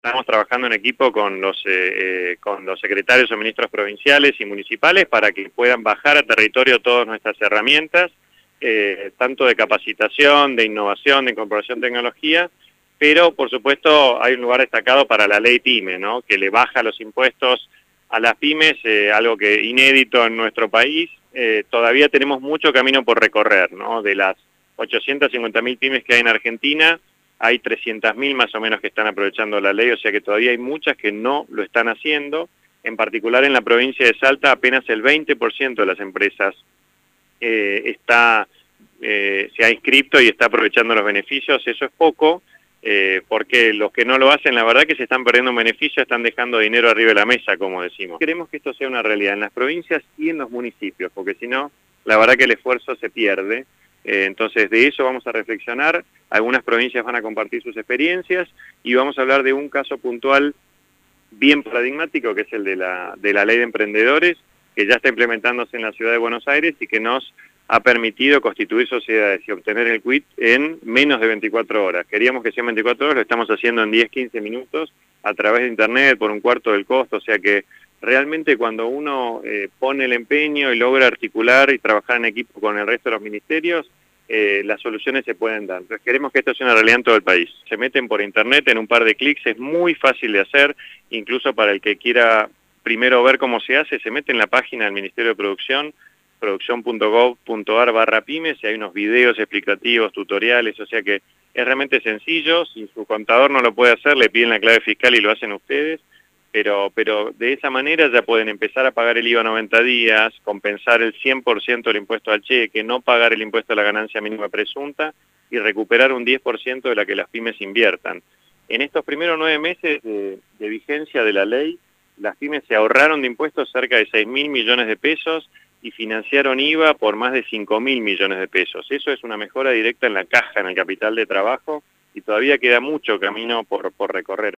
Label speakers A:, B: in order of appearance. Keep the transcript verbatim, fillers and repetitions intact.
A: Estamos trabajando en equipo con los, eh, eh, con los secretarios o ministros provinciales y municipales para que puedan bajar a territorio todas nuestras herramientas, eh, tanto de capacitación, de innovación, de incorporación de tecnología, pero por supuesto hay un lugar destacado para la ley PYME, ¿no? Que le baja los impuestos a las pymes, eh, algo que inédito en nuestro país. Eh, todavía tenemos mucho camino por recorrer, ¿no? De las ochocientas cincuenta mil pymes que hay en Argentina, hay trescientas mil más o menos que están aprovechando la ley, o sea que todavía hay muchas que no lo están haciendo. En particular en la provincia de Salta apenas el veinte por ciento de las empresas eh, está, eh, se ha inscrito y está aprovechando los beneficios. Eso es poco, eh, porque los que no lo hacen, la verdad que se están perdiendo un beneficio, están dejando dinero arriba de la mesa, como decimos. Queremos que esto sea una realidad en las provincias y en los municipios, porque si no, la verdad que el esfuerzo se pierde. Eh, entonces de eso vamos a reflexionar, algunas provincias van a compartir sus experiencias y vamos a hablar de un caso puntual bien paradigmático que es el de la, de la ley de emprendedores, que ya está implementándose en la ciudad de Buenos Aires y que nos ha permitido constituir sociedades y obtener el quit en menos de veinticuatro horas. Queríamos que sean veinticuatro horas, lo estamos haciendo en diez, quince minutos a través de internet por un cuarto del costo, o sea que realmente cuando uno eh, pone el empeño y logra articular y trabajar en equipo con el resto de los ministerios, eh, las soluciones se pueden dar. Entonces queremos que esto sea una realidad en todo el país. Se meten por internet en un par de clics, es muy fácil de hacer, incluso para el que quiera primero ver cómo se hace, se mete en la página del Ministerio de Producción, producción punto gov punto ar barra pymes, y hay unos videos explicativos, tutoriales, o sea que es realmente sencillo. Si su contador no lo puede hacer, le piden la clave fiscal y lo hacen ustedes. Pero, pero de esa manera ya pueden empezar a pagar el I V A noventa días, compensar el cien por ciento del impuesto al cheque, no pagar el impuesto a la ganancia mínima presunta y recuperar un diez por ciento de la que las pymes inviertan. En estos primeros nueve meses de, de vigencia de la ley, las pymes se ahorraron de impuestos cerca de seis mil millones de pesos y financiaron I V A por más de cinco mil millones de pesos. Eso es una mejora directa en la caja, en el capital de trabajo, y todavía queda mucho camino por, por recorrer.